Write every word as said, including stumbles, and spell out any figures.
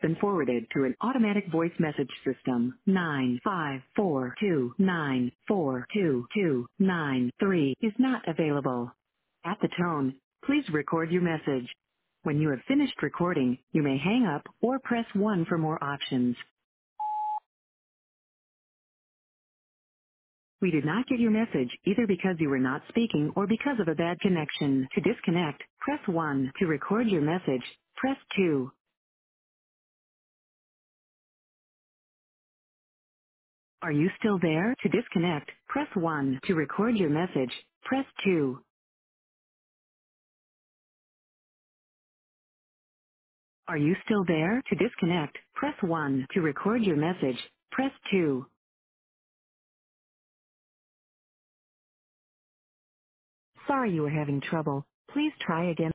been forwarded to an automatic voice message system. nine five four two nine four two two nine three is not available. At the tone, please record your message. When you have finished recording, you may hang up or press one for more options. We did not get your message either because you were not speaking or because of a bad connection. To disconnect, press one. To record your message, press two. Are you still there? To disconnect, press one. To record your message, press two. Are you still there? To disconnect, press one. To record your message, press two. Sorry you were having trouble. Please try again.